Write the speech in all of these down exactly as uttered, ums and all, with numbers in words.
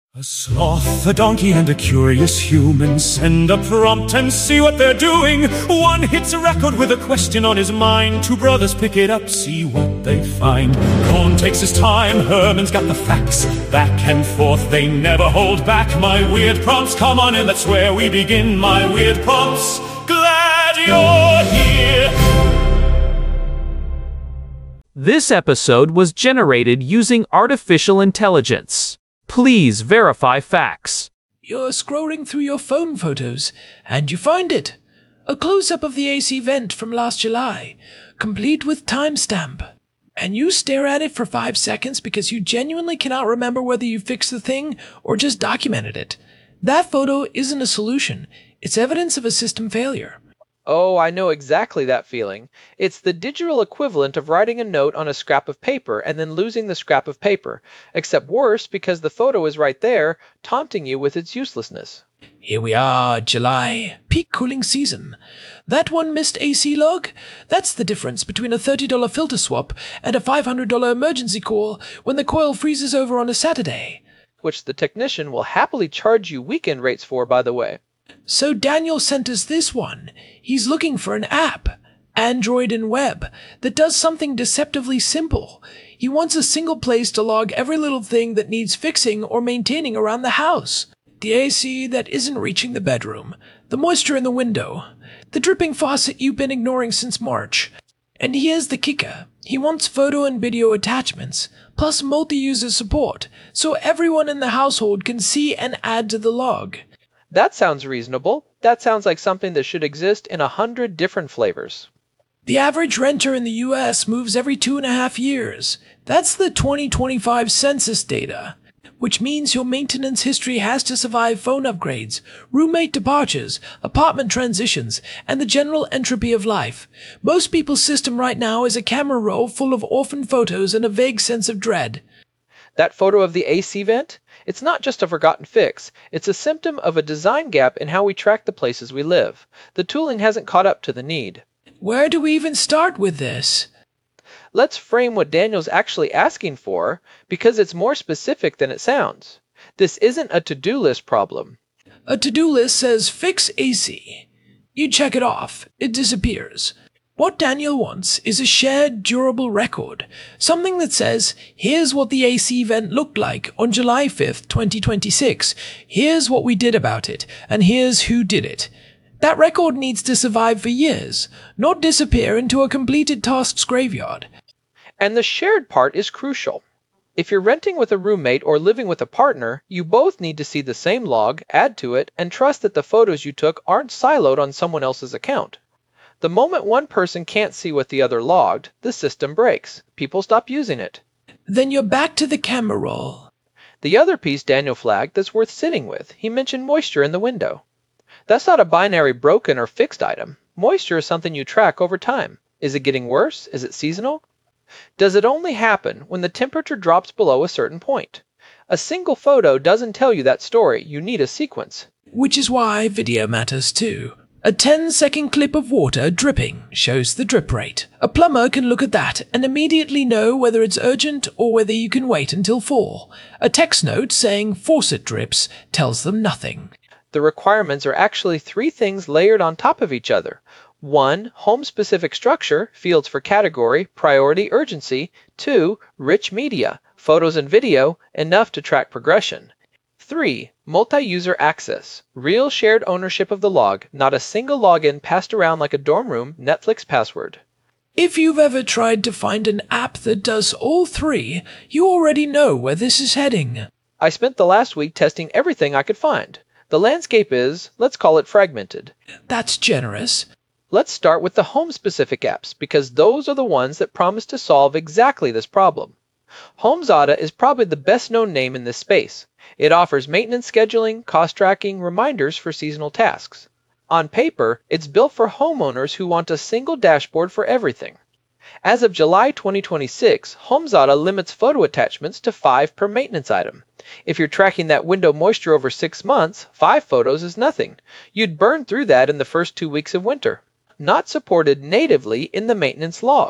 A sloth, a donkey, and a curious human send a prompt and see what they're doing. One hits a record with a question on his mind. Two brothers pick it up, see what they find. Cohn takes his time, Herman's got the facts. Back and forth, they never hold back. My weird prompts, come on in, that's where we begin. My weird prompts, glad you're here. This episode was generated using artificial intelligence. Please verify facts. You're scrolling through your phone photos, and you find it. A close-up of the A C vent from last July, complete with timestamp. And you stare at it for five seconds because you genuinely cannot remember whether you fixed the thing or just documented it. That photo isn't a solution. It's evidence of a system failure. Oh, I know exactly that feeling. It's the digital equivalent of writing a note on a scrap of paper and then losing the scrap of paper, except worse because the photo is right there, taunting you with its uselessness. Here we are, July, peak cooling season. That one missed A C log? That's the difference between a thirty dollars filter swap and a five hundred dollars emergency call when the coil freezes over on a Saturday. Which the technician will happily charge you weekend rates for, by the way. So Daniel sent us this one. He's looking for an app, Android and web, that does something deceptively simple. He wants a single place to log every little thing that needs fixing or maintaining around the house. The A C that isn't reaching the bedroom, the moisture in the window, the dripping faucet you've been ignoring since March. And here's the kicker. He wants photo and video attachments, plus multi-user support, so everyone in the household can see and add to the log. That sounds reasonable. That sounds like something that should exist in a hundred different flavors. The average renter in the U S moves every two and a half years. That's the twenty twenty-five census data, which means your maintenance history has to survive phone upgrades, roommate departures, apartment transitions, and the general entropy of life. Most people's system right now is a camera roll full of orphan photos and a vague sense of dread. That photo of the A C vent? It's not just a forgotten fix. It's a symptom of a design gap in how we track the places we live. The tooling hasn't caught up to the need. Where do we even start with this? Let's frame what Daniel's actually asking for, because it's more specific than it sounds. This isn't a to-do list problem. A to-do list says fix A C. You check it off. It disappears. What Daniel wants is a shared, durable record, something that says, here's what the A C vent looked like on July fifth, twenty twenty-six, here's what we did about it, and here's who did it. That record needs to survive for years, not disappear into a completed tasks graveyard. And the shared part is crucial. If you're renting with a roommate or living with a partner, you both need to see the same log, add to it, and trust that the photos you took aren't siloed on someone else's account. The moment one person can't see what the other logged, the system breaks. People stop using it. Then you're back to the camera roll. The other piece Daniel flagged that's worth sitting with, he mentioned moisture in the window. That's not a binary broken or fixed item. Moisture is something you track over time. Is it getting worse? Is it seasonal? Does it only happen when the temperature drops below a certain point? A single photo doesn't tell you that story. You need a sequence. Which is why video matters too. A ten-second clip of water dripping shows the drip rate. A plumber can look at that and immediately know whether it's urgent or whether you can wait until fall. A text note saying faucet drips tells them nothing. The requirements are actually three things layered on top of each other. One, home-specific structure, fields for category, priority, urgency. Two, rich media, photos and video, enough to track progression. Three, multi-user access, real shared ownership of the log, not a single login passed around like a dorm room Netflix password. If you've ever tried to find an app that does all three, you already know where this is heading. I spent the last week testing everything I could find. The landscape is, let's call it fragmented. That's generous. Let's start with the home-specific apps, because those are the ones that promise to solve exactly this problem. HomeZada is probably the best-known name in this space. It offers maintenance scheduling, cost tracking, reminders for seasonal tasks. On paper, it's built for homeowners who want a single dashboard for everything. As of July twenty twenty-six, HomeZada limits photo attachments to five per maintenance item. If you're tracking that window moisture over six months, five photos is nothing. You'd burn through that in the first two weeks of winter. Not supported natively in the maintenance log.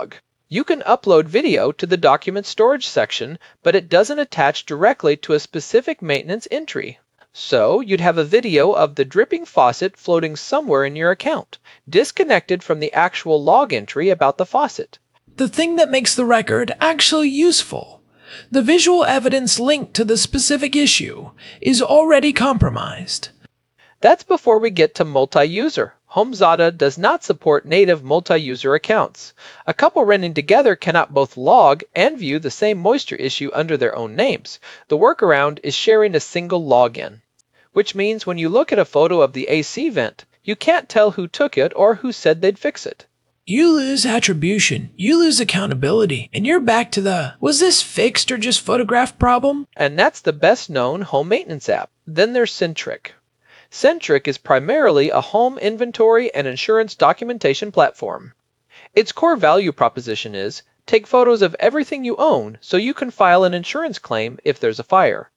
You can upload video to the document storage section, but it doesn't attach directly to a specific maintenance entry. So you'd have a video of the dripping faucet floating somewhere in your account, disconnected from the actual log entry about the faucet. The thing that makes the record actually useful. The visual evidence linked to the specific issue is already compromised. That's before we get to multi-user. HomeZada does not support native multi-user accounts. A couple renting together cannot both log and view the same moisture issue under their own names. The workaround is sharing a single login, which means when you look at a photo of the A C vent, you can't tell who took it or who said they'd fix it. You lose attribution, you lose accountability, and you're back to the, was this fixed or just photographed problem? And that's the best known home maintenance app. Then there's Centric. Centric is primarily a home inventory and insurance documentation platform. Its core value proposition is, take photos of everything you own so you can file an insurance claim if there's a fire.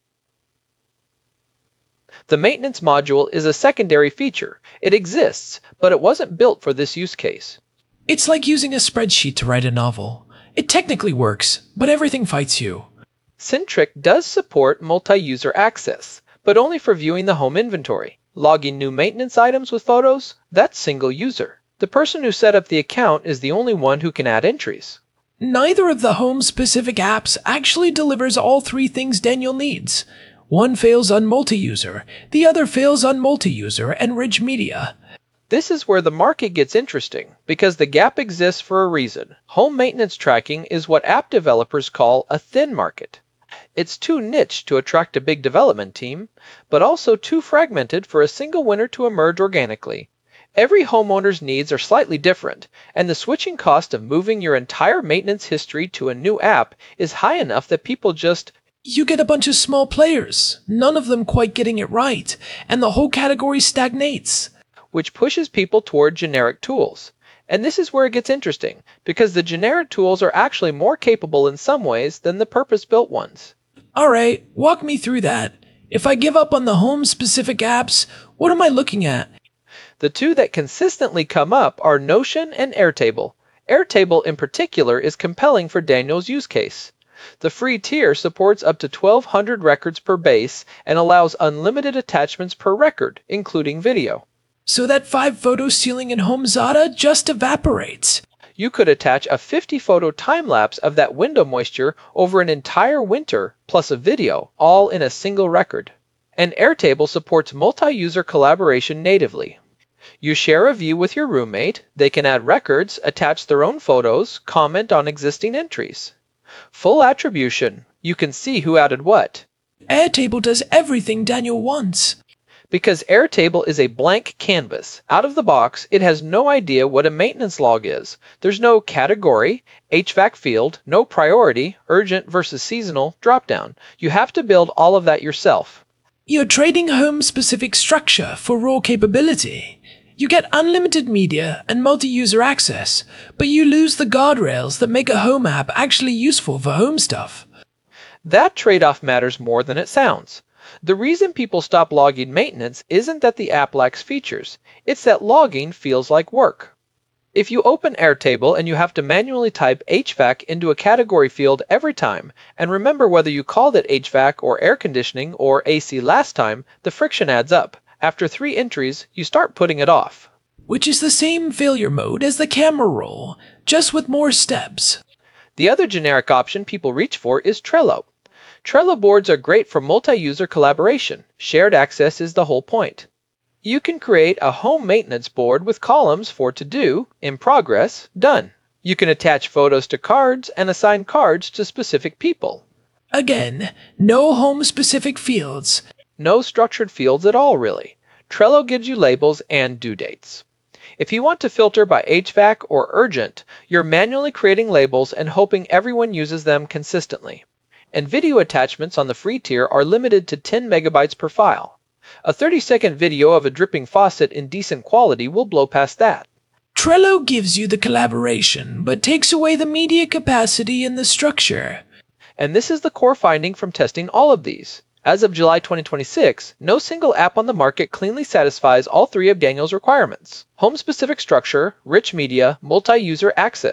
The maintenance module is a secondary feature. It exists, but it wasn't built for this use case. It's like using a spreadsheet to write a novel. It technically works, but everything fights you. Centric does support multi-user access, but only for viewing the home inventory. Logging new maintenance items with photos, that's single user. The person who set up the account is the only one who can add entries. Neither of the home-specific apps actually delivers all three things Daniel needs. One fails on multi-user, the other fails on multi-user and rich media. This is where the market gets interesting, because the gap exists for a reason. Home maintenance tracking is what app developers call a thin market. It's too niche to attract a big development team, but also too fragmented for a single winner to emerge organically. Every homeowner's needs are slightly different, and the switching cost of moving your entire maintenance history to a new app is high enough that people just... You get a bunch of small players, none of them quite getting it right, and the whole category stagnates. Which pushes people toward generic tools. And this is where it gets interesting, because the generic tools are actually more capable in some ways than the purpose-built ones. Alright, walk me through that. If I give up on the home-specific apps, what am I looking at? The two that consistently come up are Notion and Airtable. Airtable in particular is compelling for Daniel's use case. The free tier supports up to twelve hundred records per base and allows unlimited attachments per record, including video. So that five photo ceiling in HomeZada just evaporates. You could attach a fifty photo time-lapse of that window moisture over an entire winter, plus a video, all in a single record. And Airtable supports multi-user collaboration natively. You share a view with your roommate, they can add records, attach their own photos, comment on existing entries. Full attribution, you can see who added what. Airtable does everything Daniel wants. Because Airtable is a blank canvas. Out of the box, it has no idea what a maintenance log is. There's no category, H V A C field, no priority, urgent versus seasonal, dropdown. You have to build all of that yourself. You're trading home-specific structure for raw capability. You get unlimited media and multi-user access, but you lose the guardrails that make a home app actually useful for home stuff. That trade-off matters more than it sounds. The reason people stop logging maintenance isn't that the app lacks features, it's that logging feels like work. If you open Airtable and you have to manually type H V A C into a category field every time, and remember whether you called it H V A C or air conditioning or A C last time, the friction adds up. After three entries, you start putting it off. Which is the same failure mode as the camera roll, just with more steps. The other generic option people reach for is Trello. Trello boards are great for multi-user collaboration. Shared access is the whole point. You can create a home maintenance board with columns for to-do, in progress, done. You can attach photos to cards and assign cards to specific people. Again, no home-specific fields. No structured fields at all, really. Trello gives you labels and due dates. If you want to filter by H V A C or urgent, you're manually creating labels and hoping everyone uses them consistently. And video attachments on the free tier are limited to ten megabytes per file. A thirty second video of a dripping faucet in decent quality will blow past that. Trello gives you the collaboration, but takes away the media capacity and the structure. And this is the core finding from testing all of these. As of July twenty twenty-six, no single app on the market cleanly satisfies all three of Daniel's requirements: home-specific structure, rich media, multi-user access.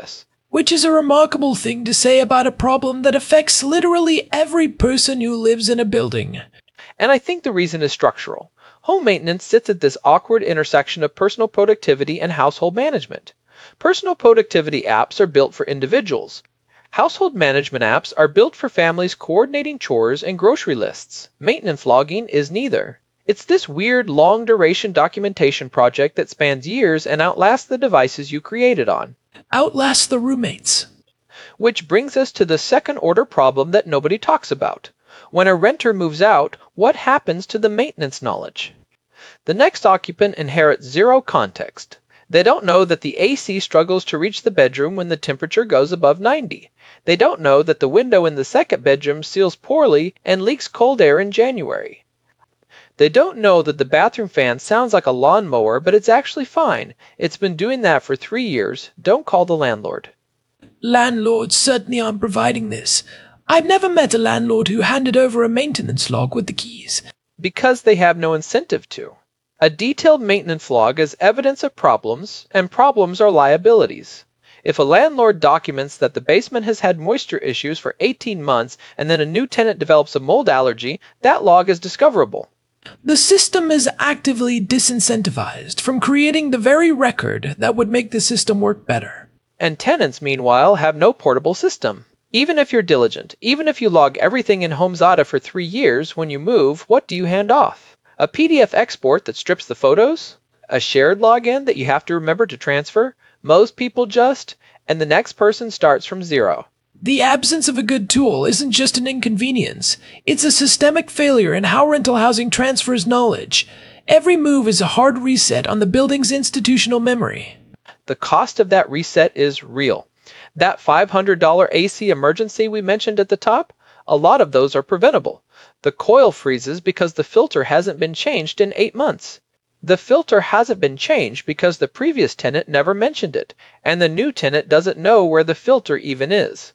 Which is a remarkable thing to say about a problem that affects literally every person who lives in a building. And I think the reason is structural. Home maintenance sits at this awkward intersection of personal productivity and household management. Personal productivity apps are built for individuals. Household management apps are built for families coordinating chores and grocery lists. Maintenance logging is neither. It's this weird, long-duration documentation project that spans years and outlasts the devices you created on. Outlast the roommates. Which brings us to the second-order problem that nobody talks about. When a renter moves out, what happens to the maintenance knowledge? The next occupant inherits zero context. They don't know that the A C struggles to reach the bedroom when the temperature goes above ninety. They don't know that the window in the second bedroom seals poorly and leaks cold air in January. They don't know that the bathroom fan sounds like a lawnmower, but it's actually fine. It's been doing that for three years. Don't call the landlord. Landlords certainly aren't providing this. I've never met a landlord who handed over a maintenance log with the keys. Because they have no incentive to. A detailed maintenance log is evidence of problems, and problems are liabilities. If a landlord documents that the basement has had moisture issues for eighteen months and then a new tenant develops a mold allergy, that log is discoverable. The system is actively disincentivized from creating the very record that would make the system work better. And tenants, meanwhile, have no portable system. Even if you're diligent, even if you log everything in HomeZada for three years, when you move, what do you hand off? A P D F export that strips the photos? A shared login that you have to remember to transfer? Most people just, and the next person starts from zero. The absence of a good tool isn't just an inconvenience. It's a systemic failure in how rental housing transfers knowledge. Every move is a hard reset on the building's institutional memory. The cost of that reset is real. That five hundred dollars A C emergency we mentioned at the top, a lot of those are preventable. The coil freezes because the filter hasn't been changed in eight months. The filter hasn't been changed because the previous tenant never mentioned it, and the new tenant doesn't know where the filter even is.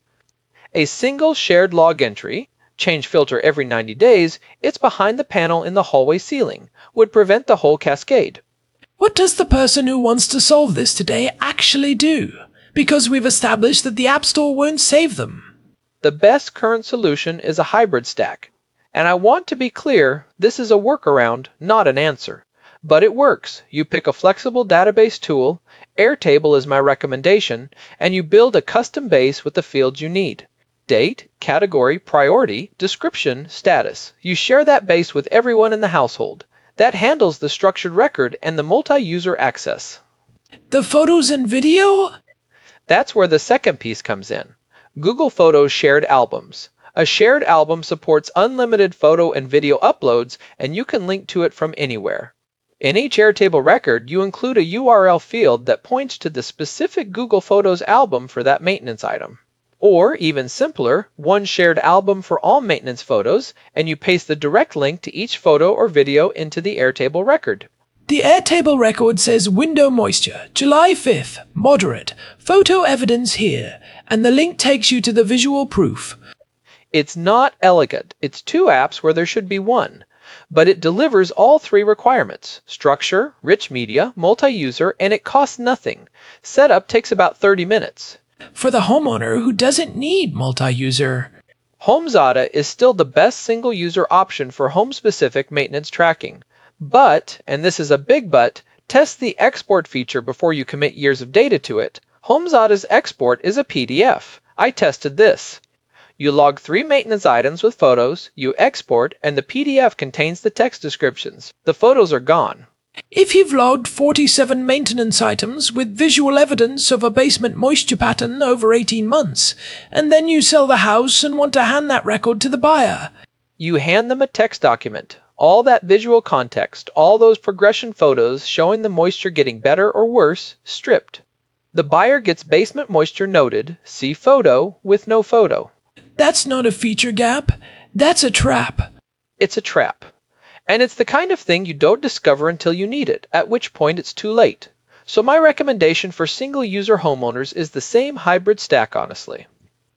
A single shared log entry, change filter every ninety days, it's behind the panel in the hallway ceiling, would prevent the whole cascade. What does the person who wants to solve this today actually do? Because we've established that the App Store won't save them. The best current solution is a hybrid stack. And I want to be clear, this is a workaround, not an answer. But it works. You pick a flexible database tool, Airtable is my recommendation, and you build a custom base with the fields you need. Date, category, priority, description, status. You share that base with everyone in the household. That handles the structured record and the multi-user access. The photos and video? That's where the second piece comes in. Google Photos Shared Albums. A shared album supports unlimited photo and video uploads, and you can link to it from anywhere. In each Airtable record, you include a U R L field that points to the specific Google Photos album for that maintenance item. Or, even simpler, one shared album for all maintenance photos, and you paste the direct link to each photo or video into the Airtable record. The Airtable record says window moisture, July fifth, moderate, photo evidence here, and the link takes you to the visual proof. It's not elegant. It's two apps where there should be one. But it delivers all three requirements: structure, rich media, multi-user, and it costs nothing. Setup takes about thirty minutes. For the homeowner who doesn't need multi-user. HomeZada is still the best single-user option for home-specific maintenance tracking. But, and this is a big but, test the export feature before you commit years of data to it. HomeZada's export is a P D F. I tested this. You log three maintenance items with photos, you export, and the P D F contains the text descriptions. The photos are gone. If you've logged forty-seven maintenance items with visual evidence of a basement moisture pattern over eighteen months, and then you sell the house and want to hand that record to the buyer, you hand them a text document. All that visual context, all those progression photos showing the moisture getting better or worse, stripped. The buyer gets basement moisture noted, see photo, with no photo. That's not a feature gap. That's a trap. It's a trap. And it's the kind of thing you don't discover until you need it, at which point it's too late. So my recommendation for single-user homeowners is the same hybrid stack, honestly.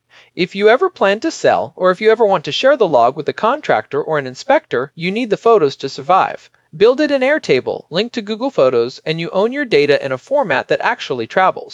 If you ever plan to sell, or if you ever want to share the log with a contractor or an inspector, you need the photos to survive. Build it in Airtable, link to Google Photos, and you own your data in a format that actually travels.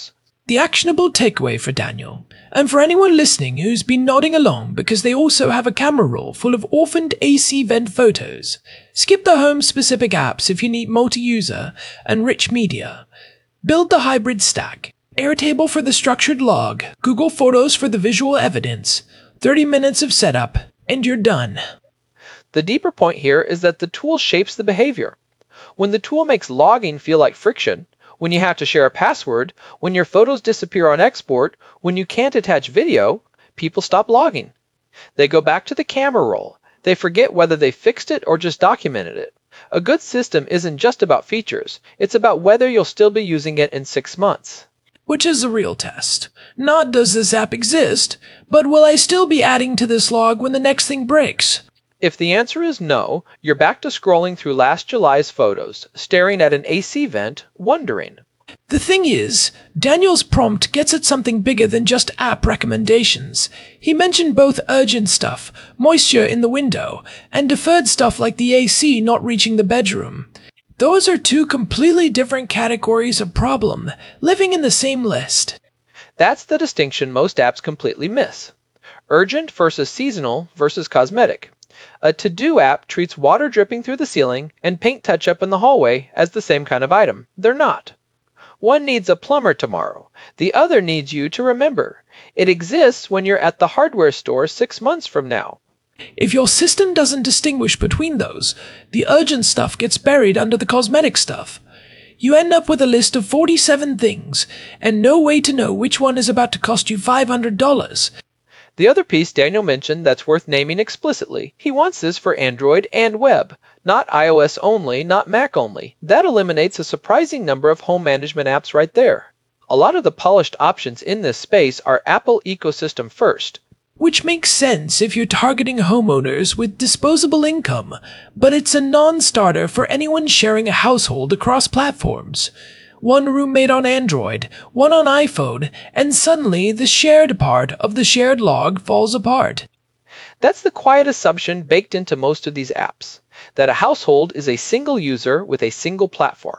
The actionable takeaway for Daniel, and for anyone listening who's been nodding along because they also have a camera roll full of orphaned A C vent photos, skip the home-specific apps if you need multi-user and rich media. Build the hybrid stack. Airtable for the structured log, Google Photos for the visual evidence, thirty minutes of setup, and you're done. The deeper point here is that the tool shapes the behavior. When the tool makes logging feel like friction, when you have to share a password, when your photos disappear on export, when you can't attach video, people stop logging. They go back to the camera roll. They forget whether they fixed it or just documented it. A good system isn't just about features. It's about whether you'll still be using it in six months. Which is the real test. Not does this app exist, but will I still be adding to this log when the next thing breaks? If the answer is no, you're back to scrolling through last July's photos, staring at an A C vent, wondering. The thing is, Daniel's prompt gets at something bigger than just app recommendations. He mentioned both urgent stuff, moisture in the window, and deferred stuff like the A C not reaching the bedroom. Those are two completely different categories of problem, living in the same list. That's the distinction most apps completely miss. Urgent versus seasonal versus cosmetic. A to-do app treats water dripping through the ceiling and paint touch-up in the hallway as the same kind of item. They're not. One needs a plumber tomorrow. The other needs you to remember. It exists when you're at the hardware store six months from now. If your system doesn't distinguish between those, the urgent stuff gets buried under the cosmetic stuff. You end up with a list of forty-seven things, and no way to know which one is about to cost you five hundred dollars. The other piece Daniel mentioned that's worth naming explicitly, he wants this for Android and web, not iOS only, not Mac only. That eliminates a surprising number of home management apps right there. A lot of the polished options in this space are Apple ecosystem first. Which makes sense if you're targeting homeowners with disposable income, but it's a non-starter for anyone sharing a household across platforms. One roommate on Android, one on iPhone, and suddenly the shared part of the shared log falls apart. That's the quiet assumption baked into most of these apps, that a household is a single user with a single platform.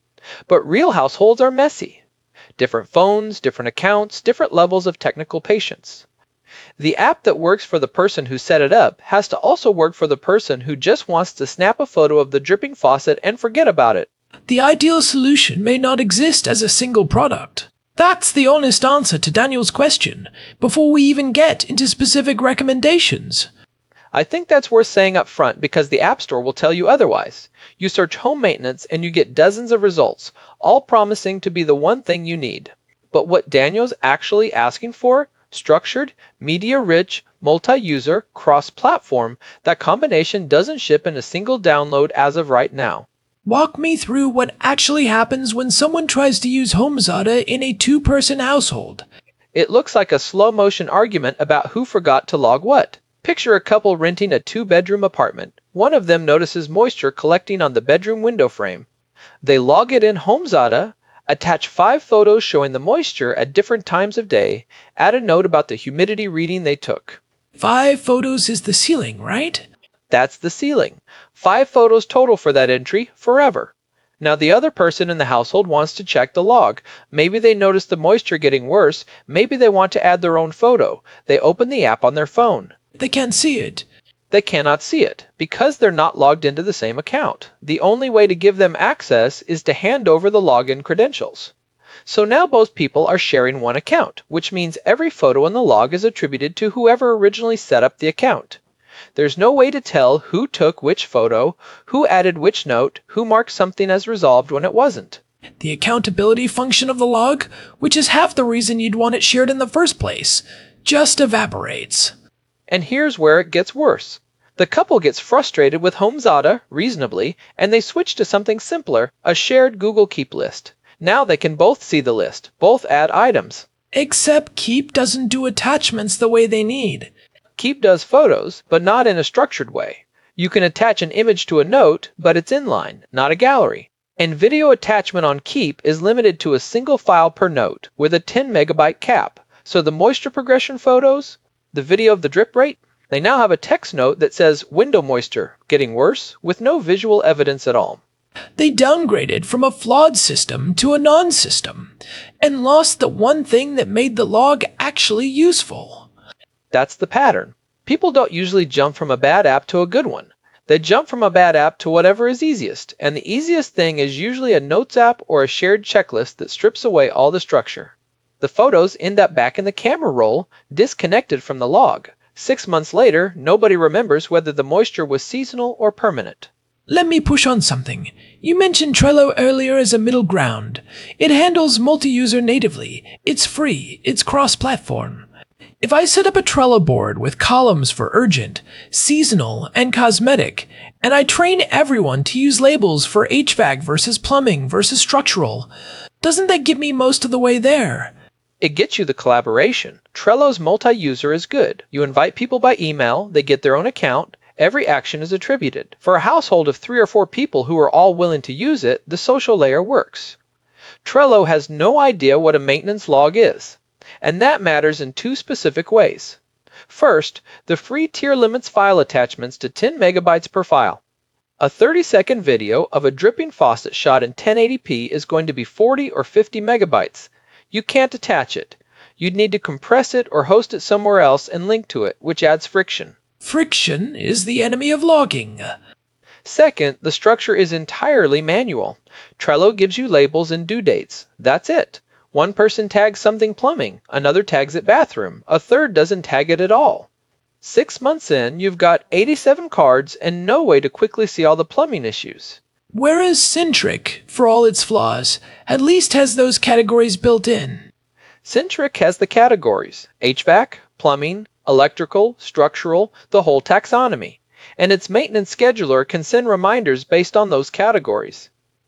But real households are messy. Different phones, different accounts, different levels of technical patience. The app that works for the person who set it up has to also work for the person who just wants to snap a photo of the dripping faucet and forget about it. The ideal solution may not exist as a single product. That's the honest answer to Daniel's question, before we even get into specific recommendations. I think that's worth saying up front because the App Store will tell you otherwise. You search home maintenance and you get dozens of results, all promising to be the one thing you need. But what Daniel's actually asking for? Structured, media-rich, multi-user, cross-platform, that combination doesn't ship in a single download as of right now. Walk me through what actually happens when someone tries to use HomeZada in a two-person household. It looks like a slow-motion argument about who forgot to log what. Picture a couple renting a two-bedroom apartment. One of them notices moisture collecting on the bedroom window frame. They log it in HomeZada, attach five photos showing the moisture at different times of day, add a note about the humidity reading they took. Five photos is the ceiling, right? That's the ceiling. Five photos total for that entry, forever. Now the other person in the household wants to check the log. Maybe they notice the moisture getting worse. Maybe they want to add their own photo. They open the app on their phone. They can't see it. They cannot see it because they're not logged into the same account. The only way to give them access is to hand over the login credentials. So now both people are sharing one account, which means every photo in the log is attributed to whoever originally set up the account. There's no way to tell who took which photo, who added which note, who marked something as resolved when it wasn't. The accountability function of the log, which is half the reason you'd want it shared in the first place, just evaporates. And here's where it gets worse. The couple gets frustrated with HomeZada, reasonably, and they switch to something simpler, a shared Google Keep list. Now they can both see the list, both add items. Except Keep doesn't do attachments the way they need. Keep does photos, but not in a structured way. You can attach an image to a note, but it's inline, not a gallery. And video attachment on Keep is limited to a single file per note, with a ten megabyte cap. So the moisture progression photos, the video of the drip rate, they now have a text note that says window moisture, getting worse, with no visual evidence at all. They downgraded from a flawed system to a non-system, and lost the one thing that made the log actually useful. That's the pattern. People don't usually jump from a bad app to a good one. They jump from a bad app to whatever is easiest, and the easiest thing is usually a notes app or a shared checklist that strips away all the structure. The photos end up back in the camera roll, disconnected from the log. Six months later, nobody remembers whether the moisture was seasonal or permanent. Let me push on something. You mentioned Trello earlier as a middle ground. It handles multi-user natively. It's free. It's cross-platform. If I set up a Trello board with columns for urgent, seasonal, and cosmetic, and I train everyone to use labels for H V A C versus plumbing versus structural, doesn't that get me most of the way there? It gets you the collaboration. Trello's multi-user is good. You invite people by email, they get their own account, every action is attributed. For a household of three or four people who are all willing to use it, the social layer works. Trello has no idea what a maintenance log is, and that matters in two specific ways. First, the free tier limits file attachments to ten megabytes per file. A thirty second video of a dripping faucet shot in ten eighty p is going to be forty or fifty megabytes. You can't attach it. You'd need to compress it or host it somewhere else and link to it, which adds friction. Friction is the enemy of logging. Second, the structure is entirely manual. Trello gives you labels and due dates. That's it. One person tags something plumbing, another tags it bathroom, a third doesn't tag it at all. Six months in, you've got eighty-seven cards and no way to quickly see all the plumbing issues. Whereas Centric, for all its flaws, at least has those categories built in. Centric has the categories: H V A C, plumbing, electrical, structural, the whole taxonomy, and its maintenance scheduler can send reminders based on those categories.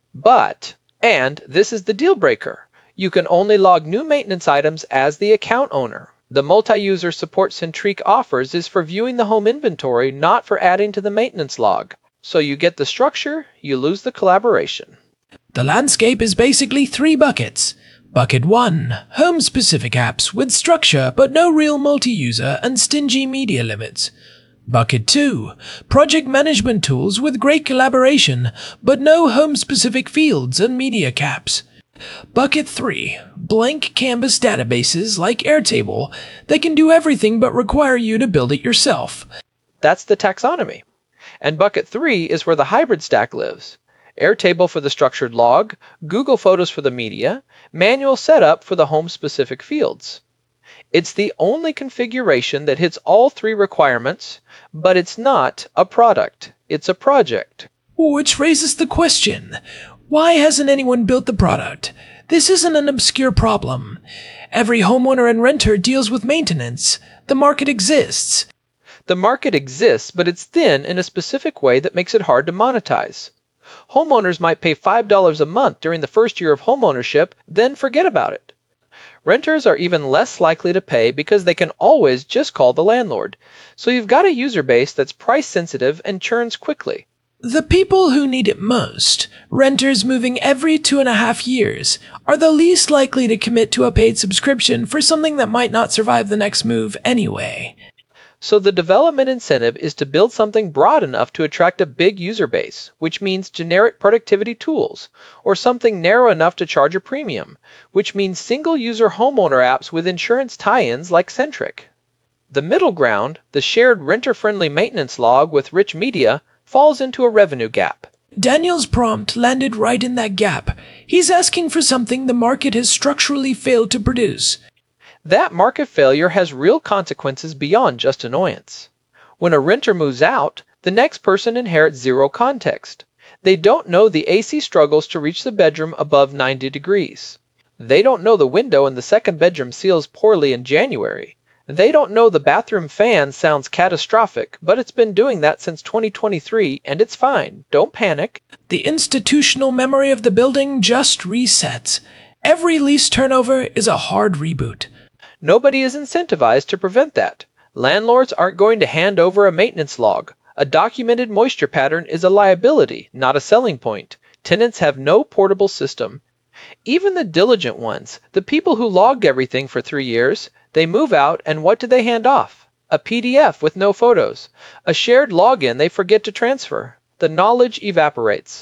But, and this is the deal breaker, you can only log new maintenance items as the account owner. The multi-user support Centric offers is for viewing the home inventory, not for adding to the maintenance log. So you get the structure, you lose the collaboration. The landscape is basically three buckets. Bucket one, home-specific apps with structure but no real multi-user and stingy media limits. Bucket two, project management tools with great collaboration but no home-specific fields and media caps. Bucket three, blank canvas databases like Airtable that can do everything but require you to build it yourself. That's the taxonomy. And bucket three is where the hybrid stack lives. Airtable for the structured log, Google Photos for the media, manual setup for the home-specific fields. It's the only configuration that hits all three requirements, but it's not a product. It's a project. Which raises the question, why hasn't anyone built the product? This isn't an obscure problem. Every homeowner and renter deals with maintenance. The market exists. The market exists, but it's thin in a specific way that makes it hard to monetize. Homeowners might pay five dollars a month during the first year of homeownership, then forget about it. Renters are even less likely to pay because they can always just call the landlord. So you've got a user base that's price sensitive and churns quickly. The people who need it most, renters moving every two and a half years, are the least likely to commit to a paid subscription for something that might not survive the next move anyway. So the development incentive is to build something broad enough to attract a big user base, which means generic productivity tools, or something narrow enough to charge a premium, which means single-user homeowner apps with insurance tie-ins like Centric. The middle ground, the shared renter-friendly maintenance log with rich media, falls into a revenue gap. Daniel's prompt landed right in that gap. He's asking for something the market has structurally failed to produce. That market failure has real consequences beyond just annoyance. When a renter moves out, the next person inherits zero context. They don't know the A C struggles to reach the bedroom above ninety degrees. They don't know the window in the second bedroom seals poorly in January. They don't know the bathroom fan sounds catastrophic, but it's been doing that since twenty twenty-three, and it's fine. Don't panic. The institutional memory of the building just resets. Every lease turnover is a hard reboot. Nobody is incentivized to prevent that. Landlords aren't going to hand over a maintenance log. A documented moisture pattern is a liability, not a selling point. Tenants have no portable system. Even the diligent ones, the people who logged everything for three years, they move out and what do they hand off? A P D F with no photos. A shared login they forget to transfer. The knowledge evaporates.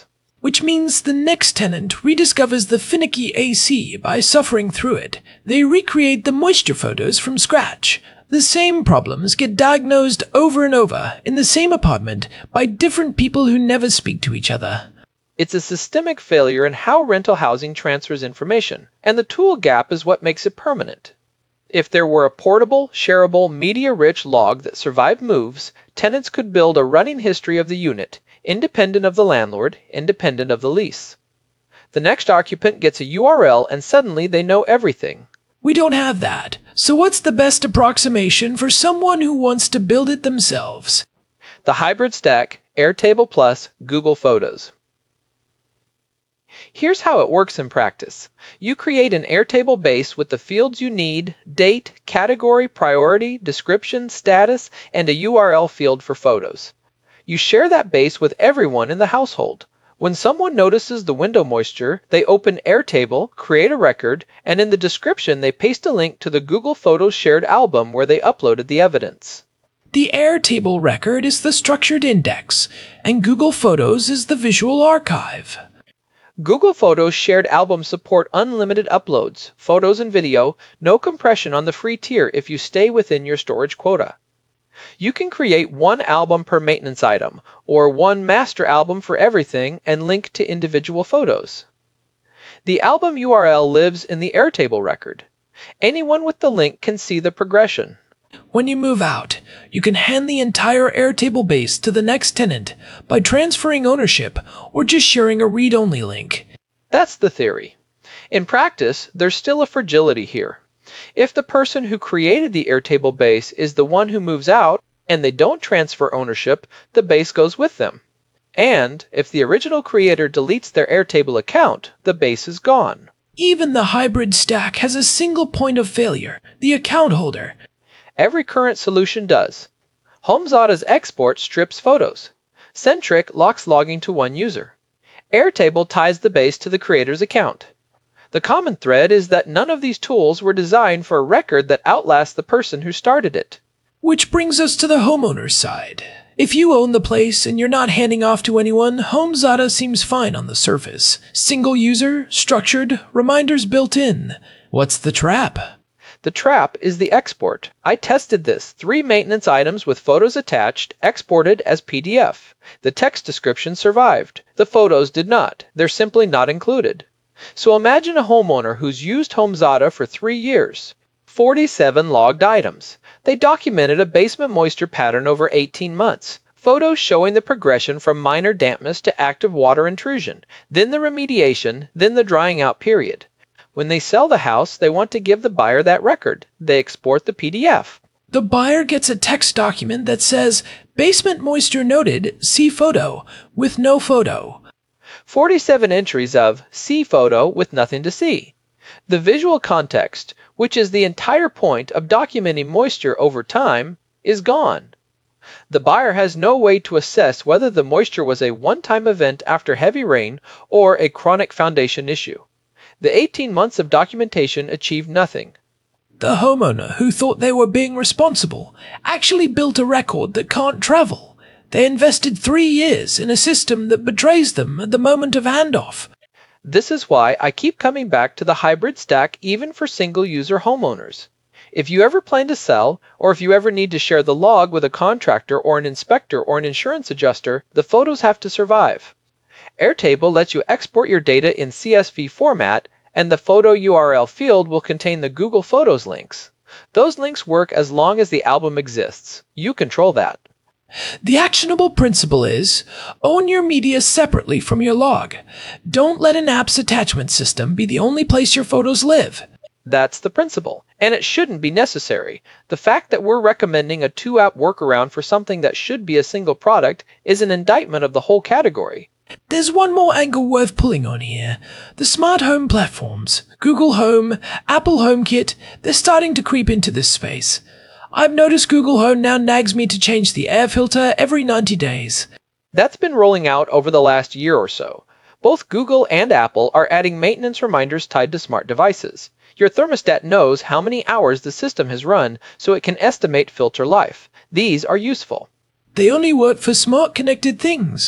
which means the next tenant rediscovers the finicky A C by suffering through it. They recreate the moisture photos from scratch. The same problems get diagnosed over and over in the same apartment by different people who never speak to each other. It's a systemic failure in how rental housing transfers information, and the tool gap is what makes it permanent. If there were a portable, shareable, media-rich log that survived moves, tenants could build a running history of the unit, independent of the landlord, independent of the lease. The next occupant gets a U R L and suddenly they know everything. We don't have that. So what's the best approximation for someone who wants to build it themselves? The hybrid stack, Airtable plus Google Photos. Here's how it works in practice. You create an Airtable base with the fields you need, date, category, priority, description, status, and a U R L field for photos. You share that base with everyone in the household. When someone notices the window moisture, they open Airtable, create a record, and in the description they paste a link to the Google Photos shared album where they uploaded the evidence. The Airtable record is the structured index, and Google Photos is the visual archive. Google Photos shared albums support unlimited uploads, photos and video, no compression on the free tier if you stay within your storage quota. You can create one album per maintenance item, or one master album for everything and link to individual photos. The album U R L lives in the Airtable record. Anyone with the link can see the progression. When you move out, you can hand the entire Airtable base to the next tenant by transferring ownership or just sharing a read-only link. That's the theory. In practice, there's still a fragility here. If the person who created the Airtable base is the one who moves out and they don't transfer ownership, the base goes with them. And if the original creator deletes their Airtable account, the base is gone. Even the hybrid stack has a single point of failure, the account holder. Every current solution does. HomeZada's export strips photos. Centric locks logging to one user. Airtable ties the base to the creator's account. The common thread is that none of these tools were designed for a record that outlasts the person who started it. Which brings us to the homeowner's side. If you own the place and you're not handing off to anyone, HomeZada seems fine on the surface. Single user, structured, reminders built in. What's the trap? The trap is the export. I tested this. Three maintenance items with photos attached, exported as P D F. The text description survived. The photos did not. They're simply not included. So imagine a homeowner who's used HomeZada for three years. forty-seven logged items. They documented a basement moisture pattern over eighteen months. Photos showing the progression from minor dampness to active water intrusion, then the remediation, then the drying out period. When they sell the house, they want to give the buyer that record. They export the P D F. The buyer gets a text document that says, basement moisture noted, see photo, with no photo. forty-seven entries of see photo with nothing to see. The visual context, which is the entire point of documenting moisture over time, is gone. The buyer has no way to assess whether the moisture was a one-time event after heavy rain or a chronic foundation issue. The eighteen months of documentation achieved nothing. The homeowner, who thought they were being responsible, actually built a record that can't travel. They invested three years in a system that betrays them at the moment of handoff. This is why I keep coming back to the hybrid stack even for single-user homeowners. If you ever plan to sell, or if you ever need to share the log with a contractor or an inspector or an insurance adjuster, the photos have to survive. Airtable lets you export your data in C S V format, and the photo U R L field will contain the Google Photos links. Those links work as long as the album exists. You control that. The actionable principle is, own your media separately from your log. Don't let an app's attachment system be the only place your photos live. That's the principle, and it shouldn't be necessary. The fact that we're recommending a two-app workaround for something that should be a single product is an indictment of the whole category. There's one more angle worth pulling on here. The smart home platforms, Google Home, Apple HomeKit, they're starting to creep into this space. I've noticed Google Home now nags me to change the air filter every ninety days. That's been rolling out over the last year or so. Both Google and Apple are adding maintenance reminders tied to smart devices. Your thermostat knows how many hours the system has run, so it can estimate filter life. These are useful. They only work for smart connected things.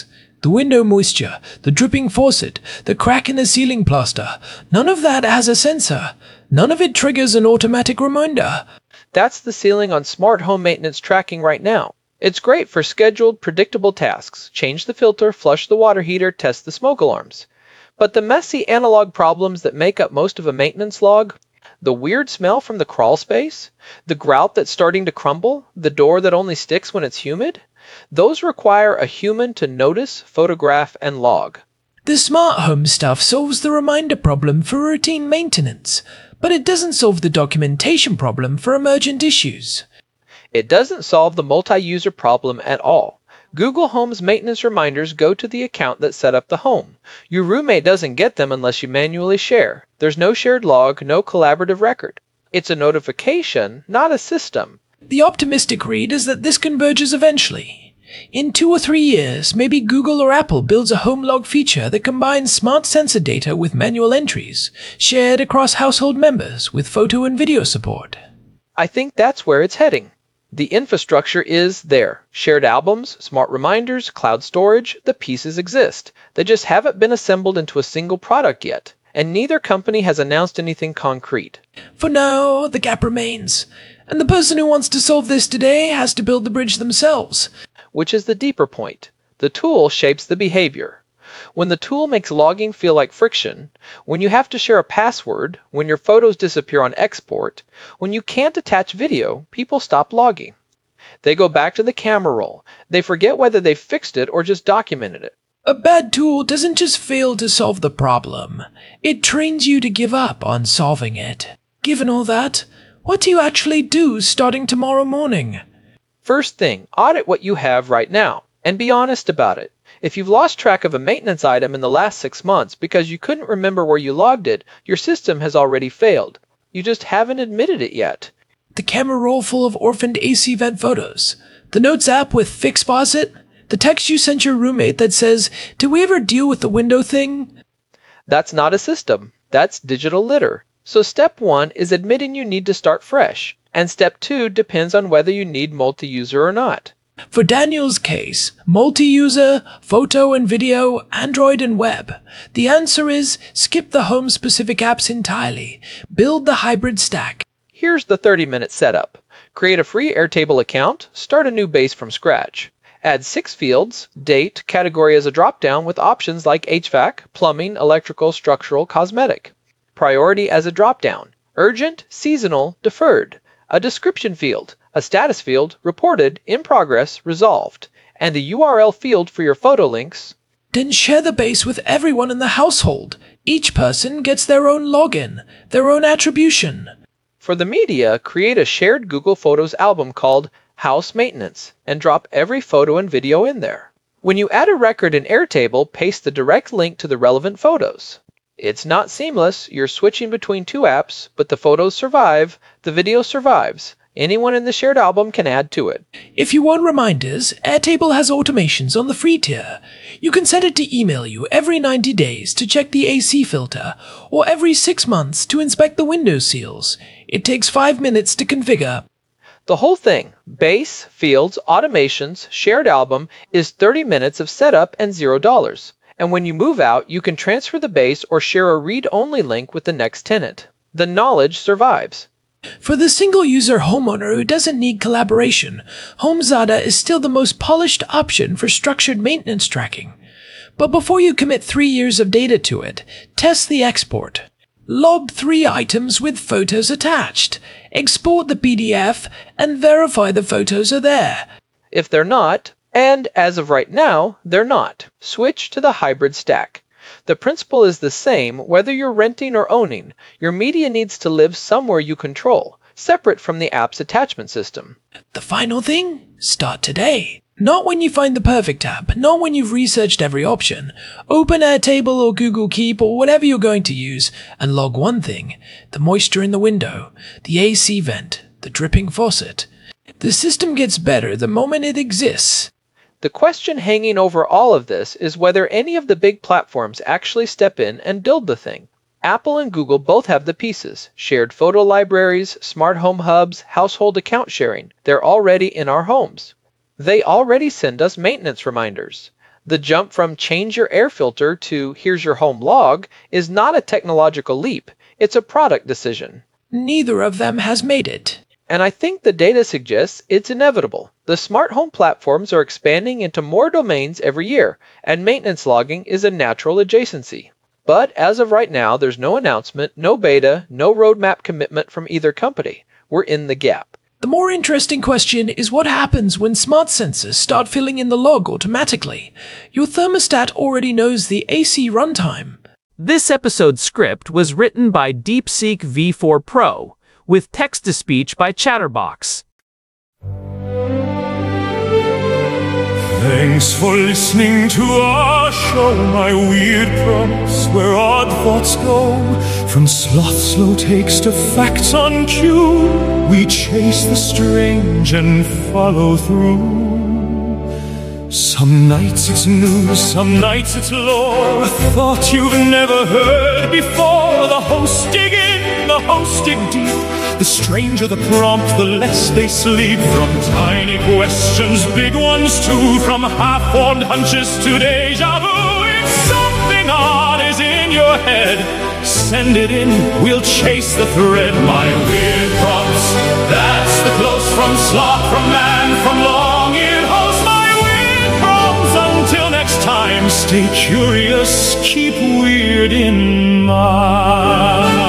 the window moisture, the dripping faucet, the crack in the ceiling plaster. None of that has a sensor. None of it triggers an automatic reminder. That's the ceiling on smart home maintenance tracking right now. It's great for scheduled, predictable tasks. Change the filter, flush the water heater, test the smoke alarms. But the messy analog problems that make up most of a maintenance log, the weird smell from the crawl space, the grout that's starting to crumble, the door that only sticks when it's humid, those require a human to notice, photograph, and log. The smart home stuff solves the reminder problem for routine maintenance, but it doesn't solve the documentation problem for emergent issues. It doesn't solve the multi-user problem at all. Google Home's maintenance reminders go to the account that set up the home. Your roommate doesn't get them unless you manually share. There's no shared log, no collaborative record. It's a notification, not a system. The optimistic read is that this converges eventually. In two or three years, maybe Google or Apple builds a home log feature that combines smart sensor data with manual entries, shared across household members with photo and video support. I think that's where it's heading. The infrastructure is there. Shared albums, smart reminders, cloud storage, the pieces exist. They just haven't been assembled into a single product yet, and neither company has announced anything concrete. For now, the gap remains, and the person who wants to solve this today has to build the bridge themselves. Which is the deeper point. The tool shapes the behavior. When the tool makes logging feel like friction, when you have to share a password, when your photos disappear on export, when you can't attach video, people stop logging. They go back to the camera roll. They forget whether they fixed it or just documented it. A bad tool doesn't just fail to solve the problem. It trains you to give up on solving it. Given all that, what do you actually do starting tomorrow morning? First thing, audit what you have right now, and be honest about it. If you've lost track of a maintenance item in the last six months because you couldn't remember where you logged it, your system has already failed. You just haven't admitted it yet. The camera roll full of orphaned A C vent photos. The Notes app with Fix Faucet. The text you sent your roommate that says, "Did we ever deal with the window thing?" That's not a system. That's digital litter. So step one is admitting you need to start fresh. And step two depends on whether you need multi-user or not. For Daniel's case, multi-user, photo and video, Android and web, the answer is skip the home-specific apps entirely. Build the hybrid stack. Here's the thirty minute setup. Create a free Airtable account, start a new base from scratch. Add six fields, date, category as a drop-down with options like H V A C, plumbing, electrical, structural, cosmetic. Priority as a drop-down, urgent, seasonal, deferred. A description field, a status field, reported, in progress, resolved, and a U R L field for your photo links. Then share the base with everyone in the household. Each person gets their own login, their own attribution. For the media, create a shared Google Photos album called House Maintenance and drop every photo and video in there. When you add a record in Airtable, paste the direct link to the relevant photos. It's not seamless, you're switching between two apps, but the photos survive, the video survives. Anyone in the shared album can add to it. If you want reminders, Airtable has automations on the free tier. You can set it to email you every ninety days to check the A C filter, or every six months to inspect the window seals. It takes five minutes to configure. The whole thing, base, fields, automations, shared album, is thirty minutes of setup and zero dollars. And when you move out, you can transfer the base or share a read-only link with the next tenant. The knowledge survives. For the single-user homeowner who doesn't need collaboration, HomeZada is still the most polished option for structured maintenance tracking. But before you commit three years of data to it, test the export. Log three items with photos attached. Export the P D F and verify the photos are there. If they're not, and as of right now, they're not, switch to the hybrid stack. The principle is the same whether you're renting or owning. Your media needs to live somewhere you control, separate from the app's attachment system. The final thing? Start today. Not when you find the perfect app, not when you've researched every option. Open Airtable or Google Keep or whatever you're going to use and log one thing: the moisture in the window, the A C vent, the dripping faucet. The system gets better the moment it exists. The question hanging over all of this is whether any of the big platforms actually step in and build the thing. Apple and Google both have the pieces: shared photo libraries, smart home hubs, household account sharing. They're already in our homes. They already send us maintenance reminders. The jump from change your air filter to here's your home log is not a technological leap, it's a product decision. Neither of them has made it. And I think the data suggests it's inevitable. The smart home platforms are expanding into more domains every year, and maintenance logging is a natural adjacency. But as of right now, there's no announcement, no beta, no roadmap commitment from either company. We're in the gap. The more interesting question is what happens when smart sensors start filling in the log automatically. Your thermostat already knows the A C runtime. This episode's script was written by DeepSeek V four Pro, with text-to-speech by Chatterbox. Thanks for listening to our show, my weird prompts, where odd thoughts go. From sloth slow takes to facts on cue, we chase the strange and follow through. Some nights it's news, some nights it's lore, a thought you've never heard before. The hosts dig in, the hosts dig deep. The stranger the prompt, the less they sleep. From tiny questions, big ones too. From half-formed hunches to deja vu. If something odd is in your head, send it in, we'll chase the thread. My weird prompts, that's the close from sloth, from man, from long-eared host. My weird prompts, until next time, stay curious, keep weird in mind.